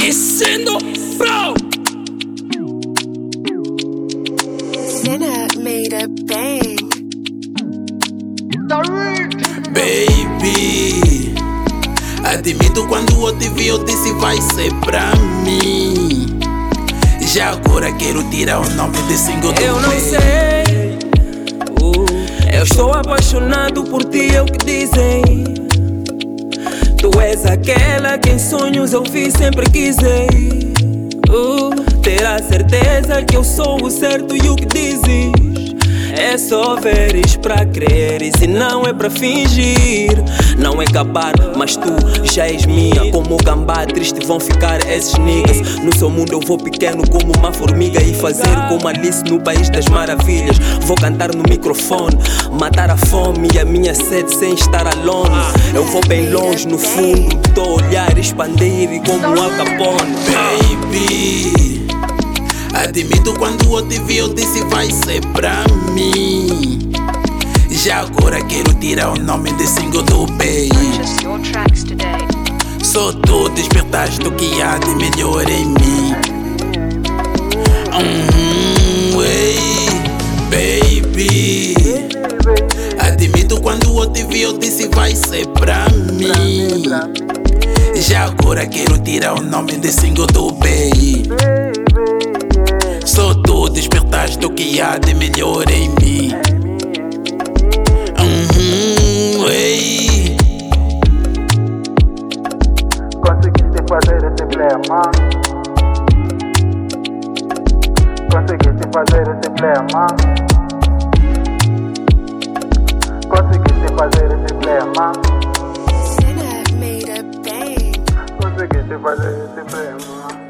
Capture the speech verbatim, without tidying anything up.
Sendo Pro. Sinner made a bang. Baby, admito quando eu te vi, eu disse vai ser pra mim. Já agora quero tirar o nome de single do Eu não bem. sei, uh, eu estou apaixonado por ti, é o que dizem. Tu és aquela que em sonhos eu vi, sempre quisei. uh, Ter a certeza que eu sou o certo e o que dizes é só veres pra crer, e se não é pra fingir. Não é acabar, mas tu já és minha. Como o gambá triste vão ficar esses niggas. No seu mundo eu vou pequeno como uma formiga e fazer como Alice no País das Maravilhas. Vou cantar no microfone, matar a fome e a minha sede sem estar alone. Eu vou bem longe no fundo, tô a olhar expandir como Al Capone. Baby, admito quando eu te vi, eu disse vai ser pra mim. Já agora quero tirar o nome de single do bem. Purchase your tracks today. Só tu despertaste o que há de melhor em mim. Hum, ei, baby, admito quando eu te vi, eu disse vai ser pra mim. Já agora quero tirar o nome de single do bem. Só tu despertaste o que há de melhor em mim. Uhum, ei. Conseguiste fazer esse emblema. Conseguiste fazer esse emblema. Conseguiste fazer esse emblema. Sinner made a bang. Conseguiste fazer esse emblema.